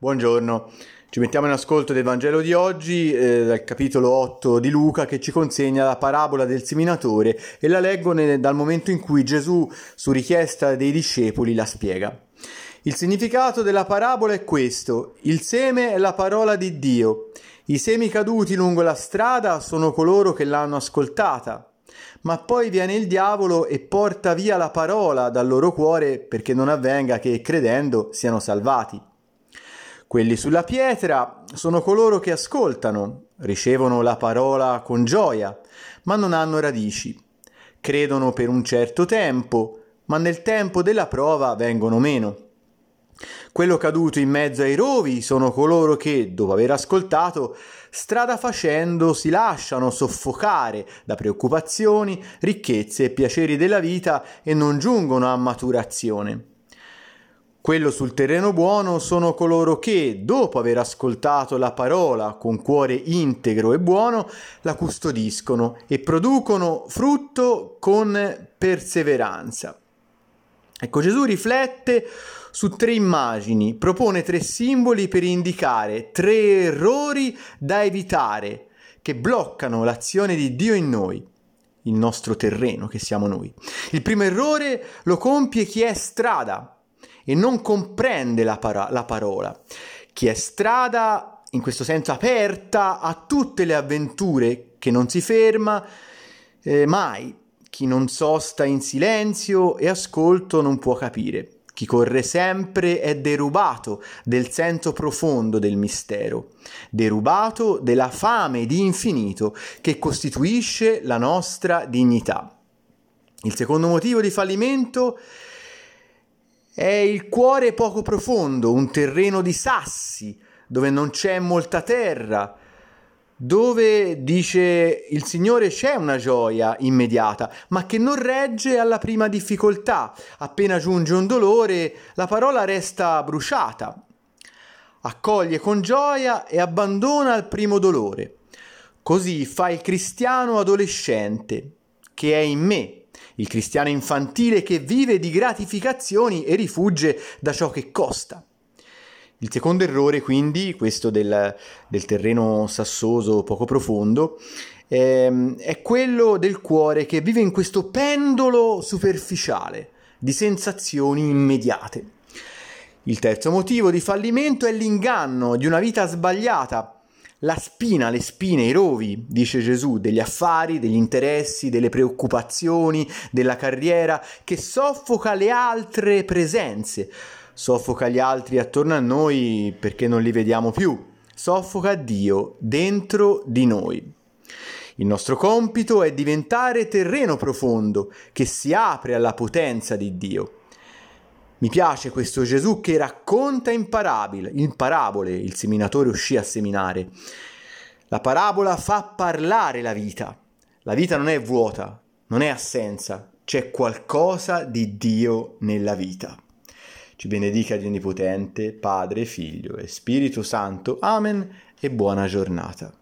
Buongiorno, ci mettiamo in ascolto del Vangelo di oggi, dal capitolo 8 di Luca, che ci consegna la parabola del seminatore e la leggo dal momento in cui Gesù, su richiesta dei discepoli, la spiega. Il significato della parabola è questo: il seme è la parola di Dio. I semi caduti lungo la strada sono coloro che l'hanno ascoltata. Ma poi viene il diavolo e porta via la parola dal loro cuore perché non avvenga che, credendo, siano salvati. Quelli sulla pietra sono coloro che ascoltano, ricevono la parola con gioia, ma non hanno radici. Credono per un certo tempo, ma nel tempo della prova vengono meno. Quello caduto in mezzo ai rovi sono coloro che, dopo aver ascoltato, strada facendo si lasciano soffocare da preoccupazioni, ricchezze e piaceri della vita e non giungono a maturazione. Quello sul terreno buono sono coloro che, dopo aver ascoltato la parola con cuore integro e buono, la custodiscono e producono frutto con perseveranza. Ecco, Gesù riflette su 3 immagini, propone 3 simboli per indicare 3 errori da evitare che bloccano l'azione di Dio in noi, il nostro terreno che siamo noi. Il primo errore lo compie chi è strada e non comprende la parola. Chi è strada, in questo senso aperta a tutte le avventure, che non si ferma mai. Chi non sosta in silenzio e ascolto non può capire. Chi corre sempre è derubato del senso profondo del mistero, derubato della fame di infinito che costituisce la nostra dignità. Il secondo motivo di fallimento è il cuore poco profondo, un terreno di sassi, dove non c'è molta terra, dove, dice il Signore, c'è una gioia immediata, ma che non regge alla prima difficoltà. Appena giunge un dolore, la parola resta bruciata. Accoglie con gioia e abbandona al primo dolore. Così fa il cristiano adolescente, che è in me, il cristiano infantile che vive di gratificazioni e rifugge da ciò che costa. Il secondo errore, quindi, questo del terreno sassoso poco profondo, è quello del cuore che vive in questo pendolo superficiale di sensazioni immediate. Il terzo motivo di fallimento è l'inganno di una vita sbagliata. La spina, le spine, i rovi, dice Gesù, degli affari, degli interessi, delle preoccupazioni, della carriera, che soffoca le altre presenze, soffoca gli altri attorno a noi perché non li vediamo più, soffoca Dio dentro di noi. Il nostro compito è diventare terreno profondo che si apre alla potenza di Dio. Mi piace questo Gesù che racconta in parabole, il seminatore uscì a seminare. La parabola fa parlare la vita. La vita non è vuota, non è assenza, c'è qualcosa di Dio nella vita. Ci benedica Dio Onnipotente, Padre, Figlio e Spirito Santo. Amen e buona giornata.